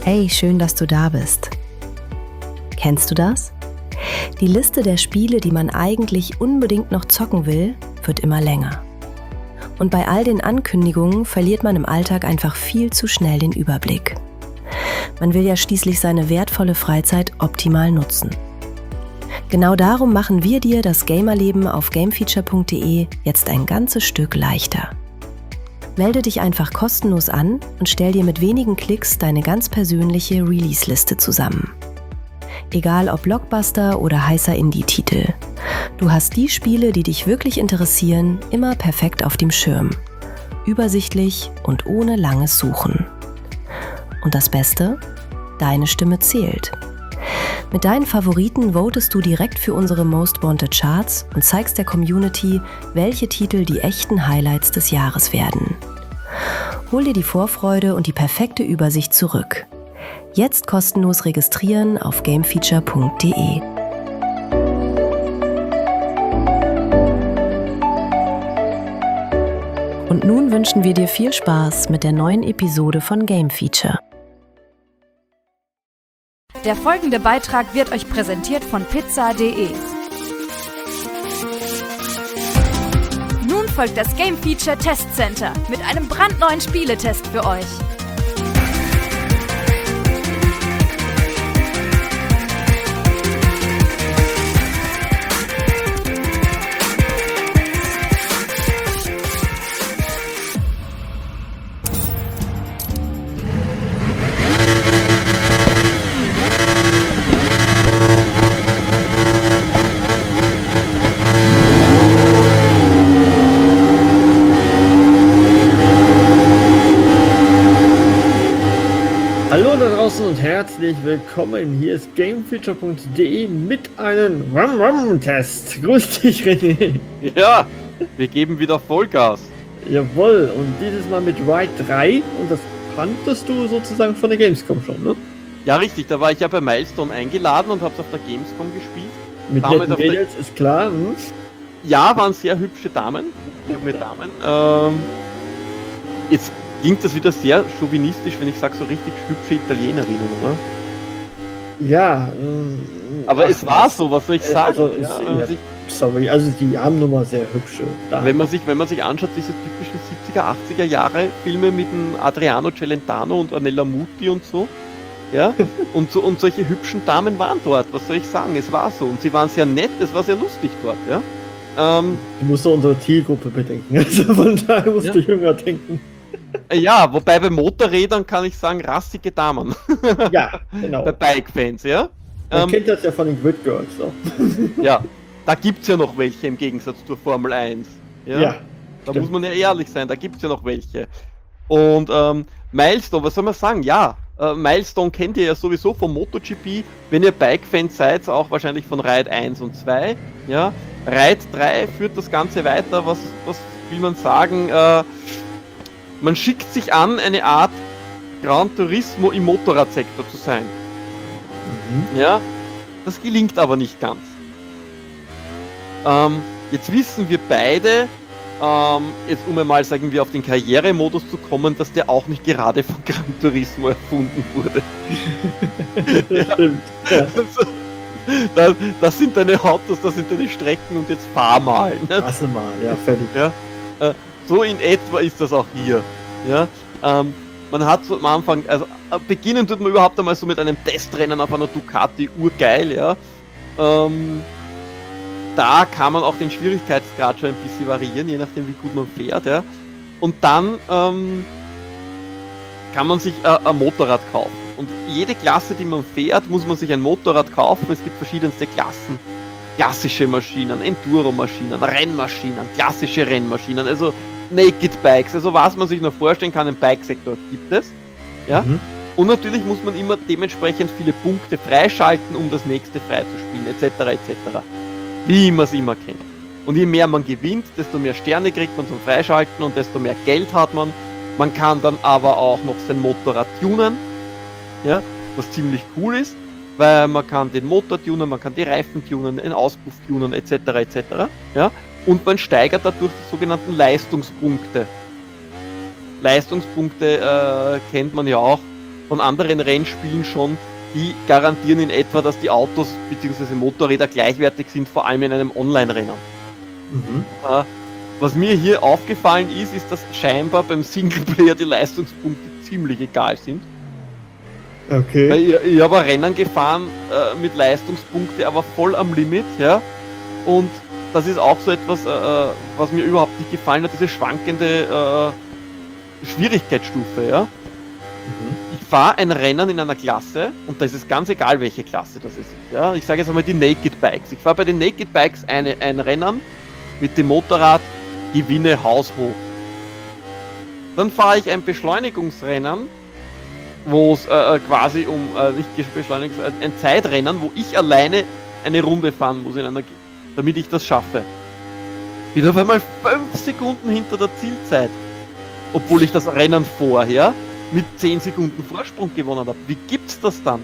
Hey, schön, dass du da bist. Kennst du das? Die Liste der Spiele, die man eigentlich unbedingt noch zocken will, wird immer länger. Und bei all den Ankündigungen verliert man im Alltag einfach viel zu schnell den Überblick. Man will ja schließlich seine wertvolle Freizeit optimal nutzen. Genau darum machen wir dir das Gamerleben auf gamefeature.de jetzt ein ganzes Stück leichter. Melde dich einfach kostenlos an und stell dir mit wenigen Klicks deine ganz persönliche Release-Liste zusammen. Egal ob Blockbuster oder heißer Indie-Titel. Du hast die Spiele, die dich wirklich interessieren, immer perfekt auf dem Schirm. Übersichtlich und ohne langes Suchen. Und das Beste? Deine Stimme zählt. Mit deinen Favoriten votest du direkt für unsere Most Wanted Charts und zeigst der Community, welche Titel die echten Highlights des Jahres werden. Hol dir die Vorfreude und die perfekte Übersicht zurück. Jetzt kostenlos registrieren auf gamefeature.de. Und nun wünschen wir dir viel Spaß mit der neuen Episode von Game Feature. Der folgende Beitrag wird euch präsentiert von pizza.de. Nun folgt das Game Feature Test Center mit einem brandneuen Spieletest für euch. Hallo da draußen und herzlich willkommen. Hier ist gamefeature.de mit einem Rum-Rum-Test. Grüß dich, René. Ja, wir geben wieder Vollgas. Jawohl, und dieses Mal mit Ride 3 und das kanntest du sozusagen von der Gamescom schon, ne? Ja, richtig, da war ich ja bei Milestone eingeladen und hab's auf der Gamescom gespielt. Mit netten Mädels, ist klar. Ja, waren sehr hübsche Damen. Junge Damen. Jetzt klingt das wieder sehr chauvinistisch, wenn ich sage, so richtig hübsche Italienerinnen, oder? Ja. Aber es war so, was soll ich sagen? Also die haben nun mal sehr hübsche Damen. Wenn man sich anschaut, diese typischen 70er, 80er Jahre Filme mit dem Adriano Celentano und Ornella Muti und so, ja, und solche hübschen Damen waren dort, was soll ich sagen? Es war so. Und sie waren sehr nett, es war sehr lustig dort, ja. Du musst unsere Zielgruppe bedenken, also von daher musst du jünger denken. Ja, wobei bei Motorrädern kann ich sagen, rassige Damen. Ja, genau. Bei Bike-Fans, ja. Man kennt das ja von den Grid Girls auch. Ja, da gibt's ja noch welche im Gegensatz zur Formel 1. Ja. Da stimmt. muss man ja ehrlich sein, da gibt's ja noch welche. Und Milestone, was soll man sagen? Ja, Milestone kennt ihr ja sowieso vom MotoGP. Wenn ihr Bike-Fans seid, auch wahrscheinlich von Ride 1 und 2. Ja. Ride 3 führt das Ganze weiter, was will man sagen? Man schickt sich an, eine Art Gran Turismo im Motorradsektor zu sein. Ja, das gelingt aber nicht ganz. Jetzt wissen wir beide, jetzt um einmal, sagen wir, auf den Karrieremodus zu kommen, dass der auch nicht gerade von Gran Turismo erfunden wurde. Das stimmt. Ja. Das sind deine Autos, das sind deine Strecken und jetzt fahr mal. Ne? Lass mal, ja, fertig. Ja, so in etwa ist das auch hier. Ja, man hat so am Anfang, also beginnen tut man überhaupt einmal so mit einem Testrennen auf einer Ducati, urgeil, ja. Da kann man auch den Schwierigkeitsgrad schon ein bisschen variieren, je nachdem wie gut man fährt, ja. Und dann kann man sich ein Motorrad kaufen. Und jede Klasse, die man fährt, muss man sich ein Motorrad kaufen. Es gibt verschiedenste Klassen. Klassische Maschinen, Enduro-Maschinen, Rennmaschinen, klassische Rennmaschinen, also Naked Bikes, also was man sich noch vorstellen kann, im Bike-Sektor gibt es. Ja? Und natürlich muss man immer dementsprechend viele Punkte freischalten, um das nächste freizuspielen, etc. etc. Wie man es immer kennt. Und je mehr man gewinnt, desto mehr Sterne kriegt man zum Freischalten und desto mehr Geld hat man. Man kann dann aber auch noch sein Motorrad tunen, ja? Was ziemlich cool ist. Weil man kann den Motor tunen, man kann die Reifen tunen, den Auspuff tunen, etc. etc. Ja? Und man steigert dadurch die sogenannten Leistungspunkte. Leistungspunkte kennt man ja auch, von anderen Rennspielen schon, die garantieren in etwa, dass die Autos bzw. Motorräder gleichwertig sind, vor allem in einem Online-Rennen. Was mir hier aufgefallen ist, dass scheinbar beim Singleplayer die Leistungspunkte ziemlich egal sind. Okay. Weil ich habe ein Rennen gefahren mit Leistungspunkte, aber voll am Limit, ja. Und das ist auch so etwas, was mir überhaupt nicht gefallen hat, diese schwankende Schwierigkeitsstufe, ja. Ich fahre ein Rennen in einer Klasse und da ist es ganz egal, welche Klasse das ist. Ja? Ich sage jetzt einmal die Naked Bikes. Ich fahre bei den Naked Bikes ein Rennen mit dem Motorrad, gewinne haushoch. Dann fahre ich ein Beschleunigungsrennen, wo es quasi nicht Beschleunigungs-, ein Zeitrennen, wo ich alleine eine Runde fahren muss, damit ich das schaffe. Bin auf einmal 5 Sekunden hinter der Zielzeit, obwohl ich das Rennen vorher mit 10 Sekunden Vorsprung gewonnen habe. Wie gibt's das dann?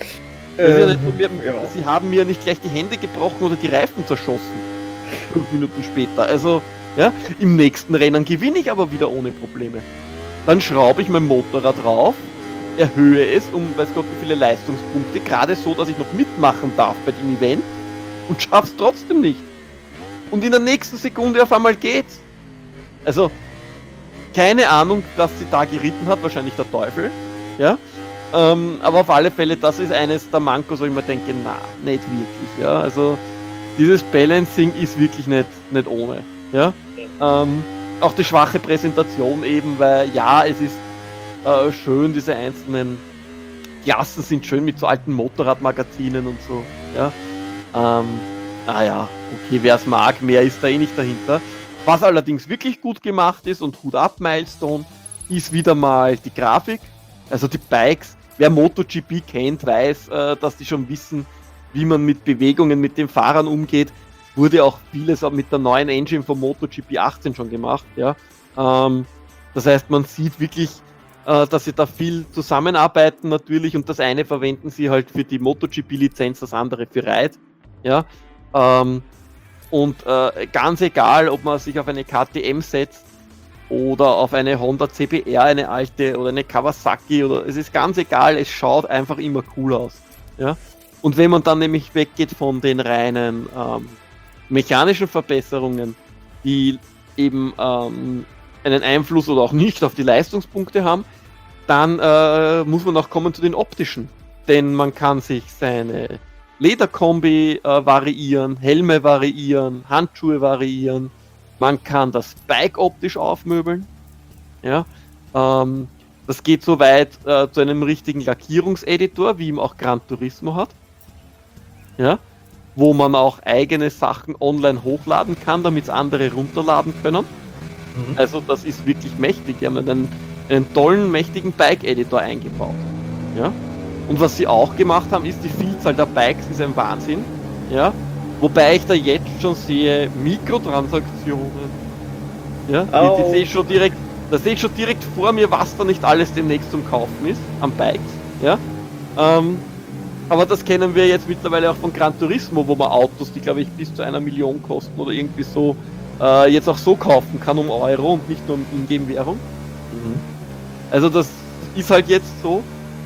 Sie haben mir nicht gleich die Hände gebrochen oder die Reifen zerschossen. 5 Minuten später. Also, ja, im nächsten Rennen gewinne ich aber wieder ohne Probleme. Dann schraube ich mein Motorrad rauf, erhöhe es um, weiß Gott wie viele Leistungspunkte, gerade so, dass ich noch mitmachen darf bei dem Event und schaff's trotzdem nicht. Und in der nächsten Sekunde auf einmal geht's. Also, keine Ahnung, was sie da geritten hat, wahrscheinlich der Teufel, ja. Aber auf alle Fälle, das ist eines der Mankos, wo ich mir denke, na, nicht wirklich, ja. Also, dieses Balancing ist wirklich nicht ohne, ja. Auch die schwache Präsentation eben, weil ja, es ist schön, diese einzelnen Klassen sind schön mit so alten Motorradmagazinen und so, ja. Okay, wer es mag, mehr ist da eh nicht dahinter. Was allerdings wirklich gut gemacht ist und Hut ab Milestone, ist wieder mal die Grafik. Also die Bikes, wer MotoGP kennt, weiß, dass die schon wissen, wie man mit Bewegungen mit den Fahrern umgeht. Wurde auch vieles mit der neuen Engine von MotoGP 18 schon gemacht. Ja. Das heißt, man sieht wirklich, dass sie da viel zusammenarbeiten natürlich und das eine verwenden sie halt für die MotoGP-Lizenz, das andere für Ride. Ja. Und ganz egal, ob man sich auf eine KTM setzt oder auf eine Honda CBR, eine alte, oder eine Kawasaki, oder es ist ganz egal, es schaut einfach immer cool aus. Ja? Und wenn man dann nämlich weggeht von den reinen mechanischen Verbesserungen, die eben einen Einfluss oder auch nicht auf die Leistungspunkte haben, dann muss man auch kommen zu den optischen. Denn man kann sich seine Lederkombi variieren, Helme variieren, Handschuhe variieren. Man kann das Bike optisch aufmöbeln. Ja, das geht so weit zu einem richtigen Lackierungseditor, wie ihm auch Gran Turismo hat. Ja, wo man auch eigene Sachen online hochladen kann, damit es andere runterladen können. Also das ist wirklich mächtig. Die haben einen tollen, mächtigen Bike-Editor eingebaut. Ja. Und was sie auch gemacht haben, ist die Vielzahl der Bikes ist ein Wahnsinn, ja. Wobei ich da jetzt schon sehe Mikrotransaktionen, ja. Die sehe ich schon direkt, da sehe ich schon direkt vor mir, was da nicht alles demnächst zum Kaufen ist an Bikes, ja. Aber das kennen wir jetzt mittlerweile auch von Gran Turismo, wo man Autos, die glaube ich bis zu 1 Million kosten oder irgendwie so, jetzt auch so kaufen kann um Euro und nicht nur in Ingame-Währung. Also das ist halt jetzt so.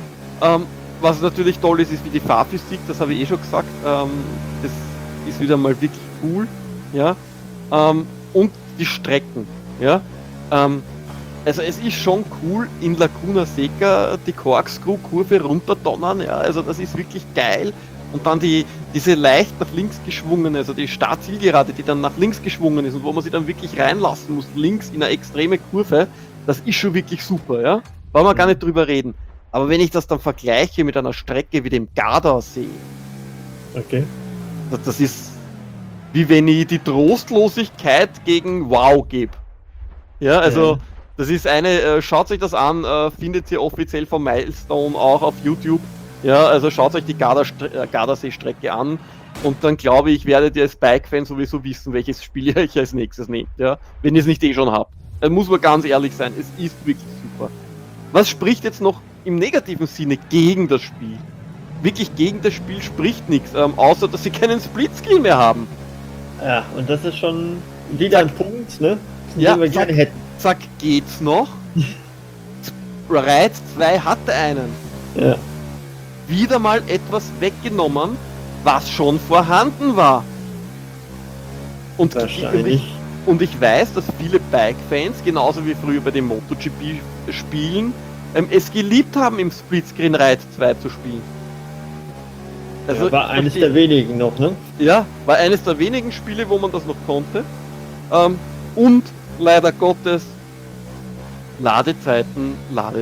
Was natürlich toll ist, ist wie die Fahrphysik, das habe ich eh schon gesagt, das ist wieder mal wirklich cool, ja, und die Strecken, ja, also es ist schon cool, in Laguna Seca die Corkscrew-Kurve runterdonnern, ja, also das ist wirklich geil, und dann diese leicht nach links geschwungene, also die Start-Zielgerade, die dann nach links geschwungen ist und wo man sie dann wirklich reinlassen muss, links in eine extreme Kurve, das ist schon wirklich super, ja, wollen wir gar nicht drüber reden. Aber wenn ich das dann vergleiche mit einer Strecke wie dem Gardasee, okay, das ist wie wenn ich die Trostlosigkeit gegen Wow gebe. Ja, also das ist schaut euch das an, findet ihr offiziell von Milestone auch auf YouTube. Ja, also schaut euch die Gardasee-Strecke an und dann glaube ich, werdet ihr als Bike-Fan sowieso wissen, welches Spiel ihr euch als nächstes nehmt, ja, wenn ihr es nicht eh schon habt. Da muss man ganz ehrlich sein, es ist wirklich super. Was spricht jetzt noch im negativen Sinne gegen das Spiel? Wirklich gegen das Spiel spricht nichts, außer dass sie keinen Splitscreen mehr haben. Ja, und das ist schon wieder ein Punkt, ne? Ja, Den wir gerne hätten. Zack, geht's noch? Ride 2 hatte einen. Ja. Wieder mal etwas weggenommen, was schon vorhanden war. Und Wahrscheinlich. Und ich weiß, dass viele Bike-Fans, genauso wie früher bei den MotoGP-Spielen, es geliebt haben, im Splitscreen Ride 2 zu spielen. Also, war eines der wenigen noch, ne? Ja, war eines der wenigen Spiele, wo man das noch konnte. Und leider Gottes Ladezeiten.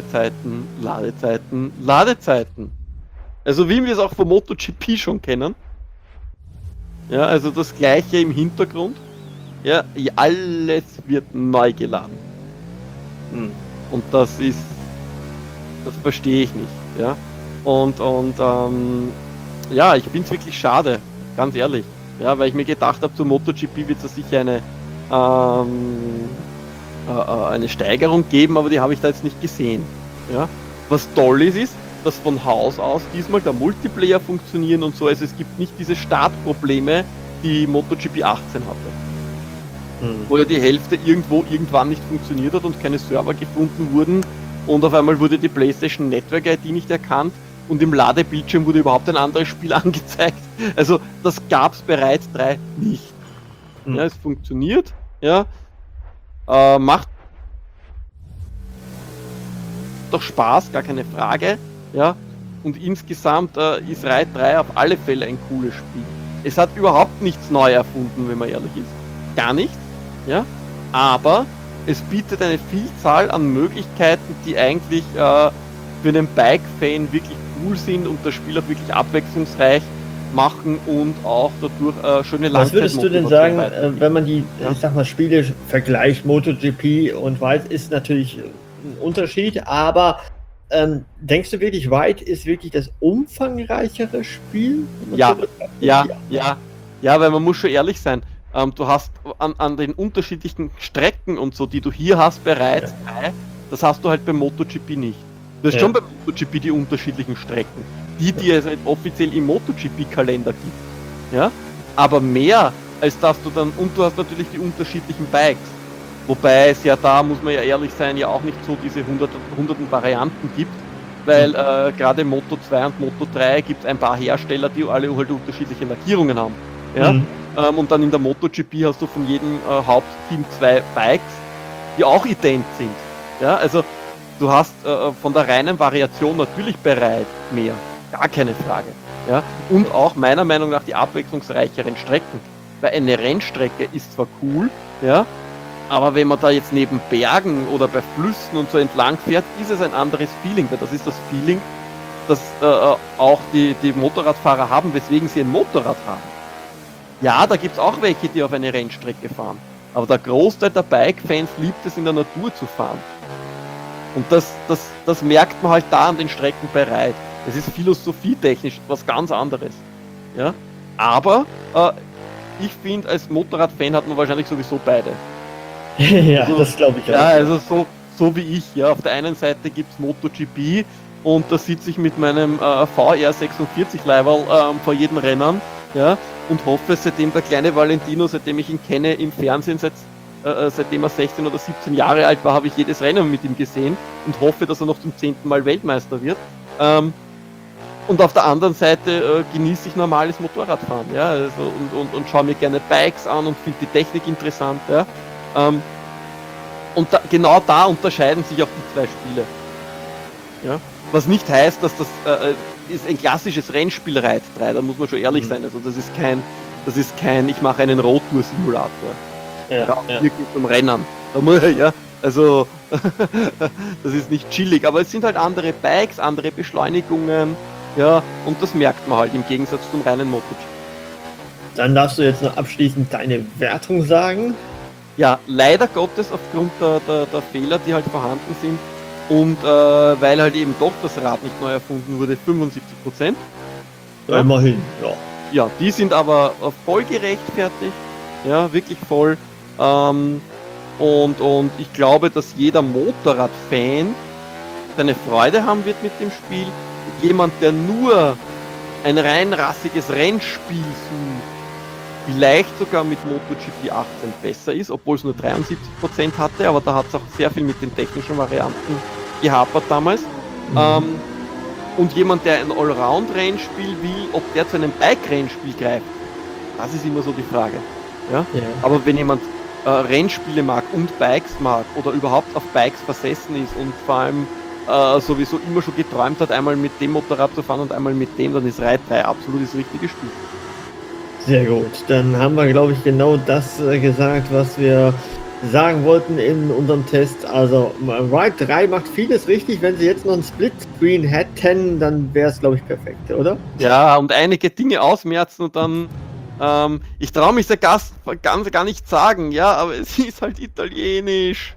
Also wie wir es auch vom MotoGP schon kennen. Ja, also das gleiche im Hintergrund. Ja, alles wird neu geladen. Und das verstehe ich nicht. Ja, ja, ich finde es wirklich schade, ganz ehrlich. Ja, weil ich mir gedacht habe, zum MotoGP wird es sicher eine Steigerung geben, aber die habe ich da jetzt nicht gesehen. Ja, was toll ist, dass von Haus aus diesmal der Multiplayer funktionieren und so. Also es gibt nicht diese Startprobleme, die MotoGP 18 hatte. Wo ja die Hälfte irgendwann nicht funktioniert hat und keine Server gefunden wurden und auf einmal wurde die PlayStation Network ID nicht erkannt und im Ladebildschirm wurde überhaupt ein anderes Spiel angezeigt. Also das gab es bei Ride 3 nicht. Ja, es funktioniert, ja, macht doch Spaß, gar keine Frage, ja, und insgesamt ist Ride 3 auf alle Fälle ein cooles Spiel. Es hat überhaupt nichts neu erfunden, wenn man ehrlich ist. Gar nichts. Ja, aber es bietet eine Vielzahl an Möglichkeiten, die eigentlich für einen Bike-Fan wirklich cool sind und das Spiel auch wirklich abwechslungsreich machen und auch dadurch schöne Langzeitmotivation. Was würdest du denn sagen, wenn man die, ich sag mal, Spiele vergleicht, MotoGP und Ride ist natürlich ein Unterschied, aber denkst du wirklich, Ride ist wirklich das umfangreichere Spiel? Ja, weil man muss schon ehrlich sein. Du hast an den unterschiedlichen Strecken und so, die du hier hast bereits, das hast du halt beim MotoGP nicht. Du hast schon beim MotoGP die unterschiedlichen Strecken, die es halt offiziell im MotoGP-Kalender gibt. Ja? Aber mehr als dass du dann, und du hast natürlich die unterschiedlichen Bikes. Wobei es ja da, muss man ja ehrlich sein, ja auch nicht so diese hunderten Varianten gibt, weil gerade Moto 2 und Moto 3 gibt es ein paar Hersteller, die alle halt unterschiedliche Lackierungen haben. Ja? Und dann in der MotoGP hast du von jedem Hauptteam 2 Bikes, die auch ident sind. Ja? Also du hast von der reinen Variation natürlich bereit mehr, gar keine Frage. Ja? Und auch meiner Meinung nach die abwechslungsreicheren Strecken. Weil eine Rennstrecke ist zwar cool, ja, aber wenn man da jetzt neben Bergen oder bei Flüssen und so entlang fährt, ist es ein anderes Feeling, weil das ist das Feeling, das auch die Motorradfahrer haben, weswegen sie ein Motorrad haben. Ja, da gibt es auch welche, die auf eine Rennstrecke fahren. Aber der Großteil der Bike-Fans liebt es, in der Natur zu fahren. Und das merkt man halt da an den Strecken bei Ride. Es ist philosophietechnisch was ganz anderes. Ja? Aber ich finde, als Motorradfan hat man wahrscheinlich sowieso beide. Ja, also, das glaube ich auch. Ja, also so wie ich. Ja. Auf der einen Seite gibt es MotoGP und da sitze ich mit meinem VR46 Leiberl vor jedem Rennen, ja, und hoffe, seitdem der kleine Valentino, seitdem ich ihn kenne im Fernsehen, seitdem er 16 oder 17 Jahre alt war, habe ich jedes Rennen mit ihm gesehen und hoffe, dass er noch zum 10. Mal Weltmeister wird. Und auf der anderen Seite genieße ich normales Motorradfahren, ja, also, und schaue mir gerne Bikes an und finde die Technik interessant, ja. Und genau da unterscheiden sich auch die zwei Spiele. Ja? Was nicht heißt, dass das ist ein klassisches Rennspiel Ride 3, da muss man schon ehrlich sein. Also das ist kein ich mache einen Roadtour-Simulator. Ja, wirklich zum Rennen. Da muss, ja, also das ist nicht chillig, aber es sind halt andere Bikes, andere Beschleunigungen, ja, und das merkt man halt im Gegensatz zum reinen MotoGP. Dann darfst du jetzt noch abschließend deine Wertung sagen. Ja, leider Gottes aufgrund der Fehler, die halt vorhanden sind und weil halt eben doch das Rad nicht neu erfunden wurde, 75%. Ja, immerhin, ja. Ja, die sind aber voll gerechtfertigt, ja, wirklich voll. Und ich glaube, dass jeder Motorrad-Fan seine Freude haben wird mit dem Spiel. Jemand, der nur ein rein rassiges Rennspiel sucht, vielleicht sogar mit MotoGP 18 besser ist, obwohl es nur 73% hatte, aber da hat es auch sehr viel mit den technischen Varianten gehapert damals. Und jemand, der ein Allround-Rennspiel will, ob der zu einem Bike-Rennspiel greift, das ist immer so die Frage. Ja? Ja. Aber wenn jemand Rennspiele mag und Bikes mag oder überhaupt auf Bikes versessen ist und vor allem sowieso immer schon geträumt hat, einmal mit dem Motorrad zu fahren und einmal mit dem, dann ist Ride 3 absolut das richtige Spiel. Sehr gut. Dann haben wir, glaube ich, genau das gesagt, was wir sagen wollten in unserem Test. Also Ride 3 macht vieles richtig. Wenn sie jetzt noch einen Splitscreen hätten, dann wäre es, glaube ich, perfekt, oder? Ja, und einige Dinge ausmerzen und dann ich traue mich der Gast gar nicht sagen, ja, aber es ist halt italienisch.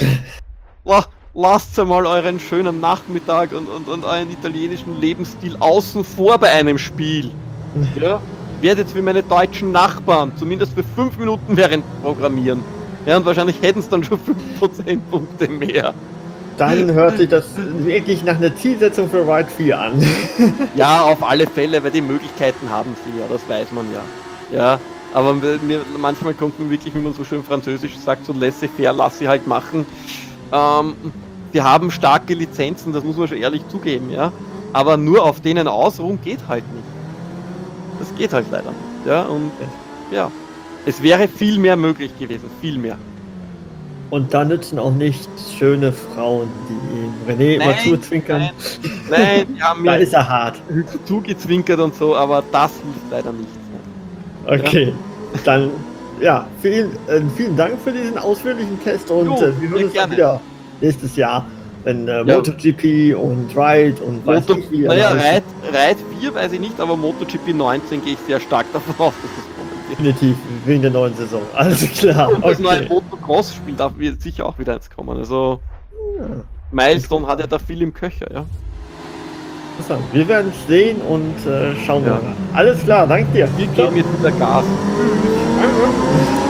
Lasst einmal euren schönen Nachmittag und euren italienischen Lebensstil außen vor bei einem Spiel. Ja? Werdet wie meine deutschen Nachbarn, zumindest für 5 Minuten während Programmieren. Ja, und wahrscheinlich hätten es dann schon 5 Prozentpunkte mehr. Dann hört sich das wirklich nach einer Zielsetzung für Ride 4 an. Ja, auf alle Fälle, weil die Möglichkeiten haben sie ja, das weiß man ja. Ja, aber manchmal kommt man wirklich, wie man so schön französisch sagt, so laissez-faire, lass sie halt machen. Die haben starke Lizenzen, das muss man schon ehrlich zugeben, ja. Aber nur auf denen ausruhen geht halt nicht. Das geht halt leider nicht, ja. Und ja, es wäre viel mehr möglich gewesen, viel mehr. Und da nützen auch nicht schöne Frauen, die René immer zuzwinkern. Nein, die haben Da mir ist er hart. zugezwinkert und so, aber das hilft leider nicht. Okay, dann ja, vielen Dank für diesen ausführlichen Test und Jo, wir hören uns dann gerne. wieder nächstes Jahr, wenn MotoGP und Ride und weiß nicht wie. Ride 4 weiß ich nicht, aber MotoGP 19 gehe ich sehr stark davon aus, dass das kommen wird. Definitiv, wegen der neuen Saison. Alles klar. Und das neue Okay. Motocross-Spiel, da wird sicher auch wieder eins kommen. Also Milestone hat ja da viel im Köcher, ja. Interessant. Wir werden es sehen und schauen wir Ja. mal. Alles klar, danke dir. Wir geben jetzt wieder Gas. Tschüss.